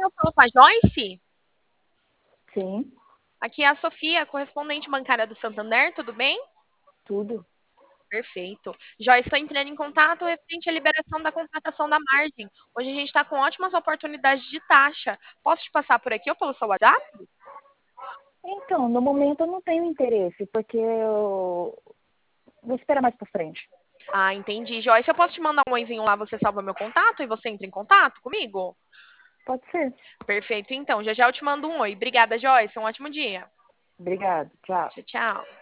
eu falo com a Joyce? Sim, Aqui é a Sofia, correspondente bancária do Santander, tudo bem? tudo. Perfeito. Joyce, estou entrando em contato referente à liberação da contratação da margem. Hoje a gente está com ótimas oportunidades de taxa. Posso te passar por aqui ou pelo seu WhatsApp? Então, no momento eu não tenho interesse, porque eu vou esperar mais pra frente. Ah, entendi. Joyce, eu posso te mandar um oizinho lá, você salva meu contato e você entra em contato comigo? Pode ser. Perfeito, então. Já já eu te mando um oi. Obrigada, Joyce. Um ótimo dia. Obrigada. Tchau. Tchau, tchau.